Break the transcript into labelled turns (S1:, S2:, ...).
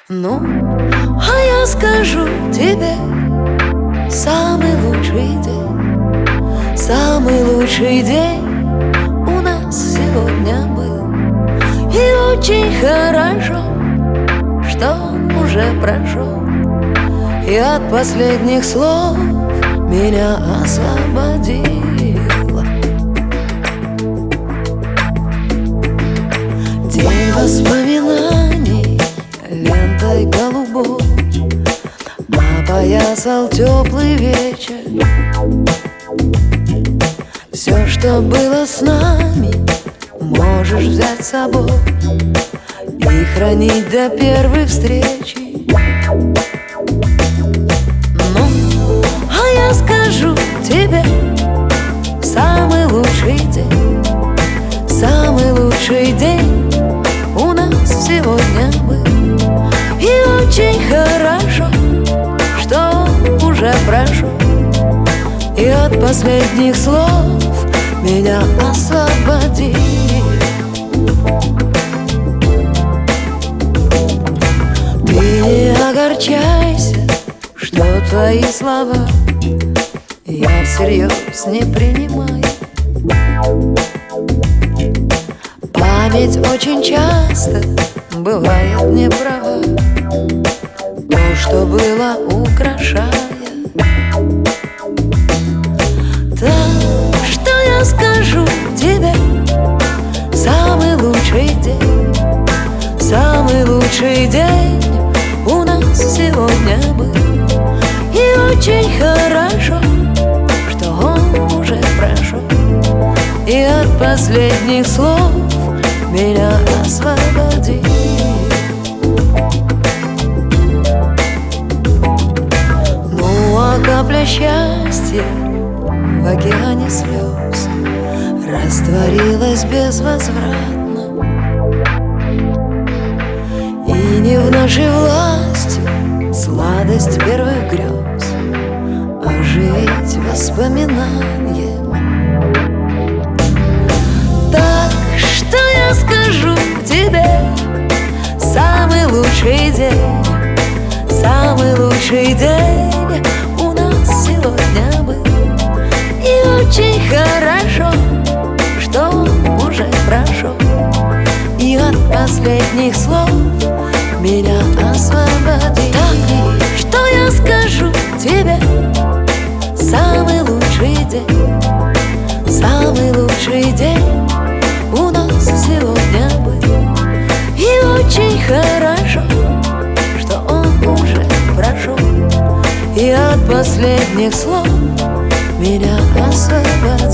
S1: Ну, а я скажу тебе, самый лучший день, самый лучший день у нас сегодня был. И очень хорошо, что он уже прошел, и от последних слов меня освободило. День воспоминаний лентой голубой опоясал теплый вечер. Все, что было с нами, можешь взять с собой и хранить до первой встречи. Ну, а я скажу тебе, самый лучший день, самый лучший день у нас сегодня был. И очень хорошо, что уже прошел, и от последних слов меня освободили. Ты не огорчайся, что твои слова я всерьез не принимаю. Память очень часто бывает неправа, то, что было, украшая. Так что я скажу тебе, самый лучший день, самый лучший день у нас сегодня был. И очень хорошо, что он уже прошел, и от последних слов меня освободили. Ну, а капля счастья в океане слез растворилась безвозвратно, и не в нашей власти сладость первых грез оживить воспоминания. Так что я скажу тебе, самый лучший день, самый лучший день у нас сегодня был. И очень хорошо, что он уже прошел, и от последних слов меня освободили. Так что я скажу тебе, самый лучший день, самый лучший день у нас сегодня был. И очень хорошо, что он уже прошел, и от последних слов меня освободили.